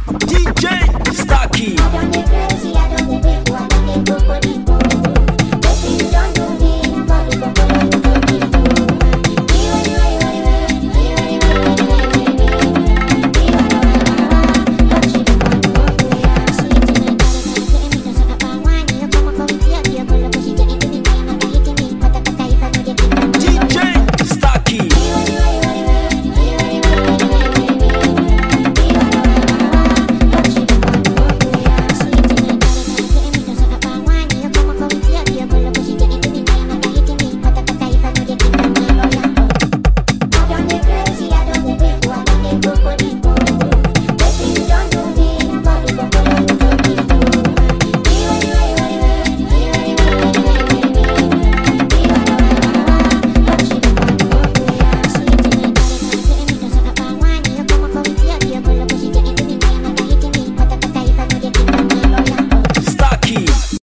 DJ Starkey. I don't get crazy, I don't get big, I don't get crocodile.